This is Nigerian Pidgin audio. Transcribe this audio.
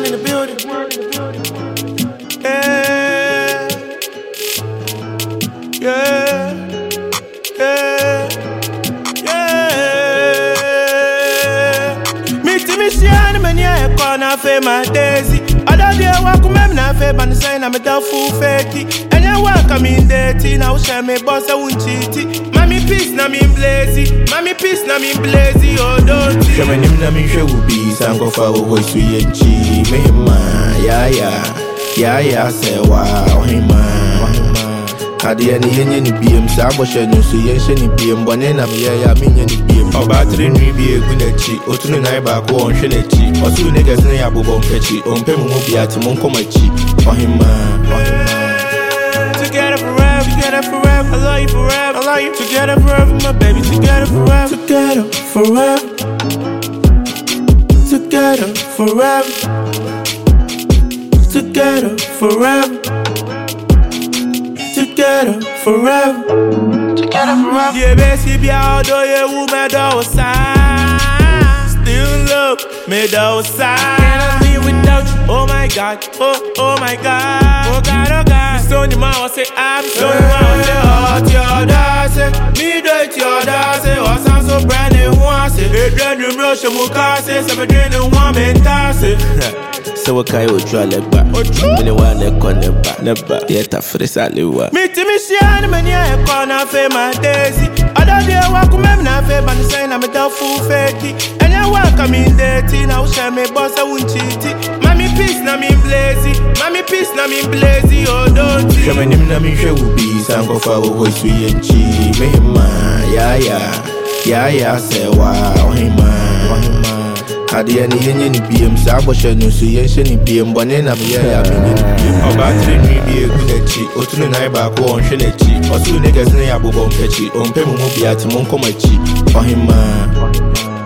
in the building. Yeah, yeah, yeah, yeah. Me to me shine, man, yeah, corner for my daisy. Other day, walk with me, na fe, but sign I'm a full fakey. And I walk, I'm in dirty, now share me boss, I won't cheat. Mommy peace, na me blazy. Mommy peace, na me blazy. Oh, don't see. Shaman him, na me show be sango for a voice to ye chi. Me ma, yeah, say wow, him man. Kadi any any BM, Sabo Shano, so yes, any BM, Bonena, yeah, me any BM. Or battery, be a good chi, or to the night back on Shelechi, or two niggas, no yabo, catchy, on Pemopia to Moncomachi, or him man. Together forever, together forever, I love you forever, I love you. Together forever, my baby, together forever, together forever, together forever, together forever, together forever, together forever. Yeah, baby, although you woman don't sign, still in love, me don't sign. Can't live without you. Oh my God, oh my God, oh God, oh God. Son your mouth say I'm so hot, your dance. Me do it, your dance. Oh, sound so brand new, one say. They brand new rush, I'm gonna say. Some drink the one man dance. So what kind of try like back? Me want to call them back, never. Yet I feel it's only one. Me to me shine, man, yeah, corner for my daisy. Other day walk with me, na fe, but sign I'm a full fakey. And I walk, I'm in dirty, now share me boss, I won't cheat. Mommy peace, na me blazy. Mommy peace, na me blazy. Oh, don't see. Shaman him, na me show be sango for a voice to ye chi. Me ma, yeah, say wow, him man. Kadi any BM, Sabo Shano, so yes, any BM, Bonena, yeah, or battery, be a good chi, or to the night back on Shelechi, or two niggas, no yabo, catchy, on Pemopia to Moncomachi, or him man.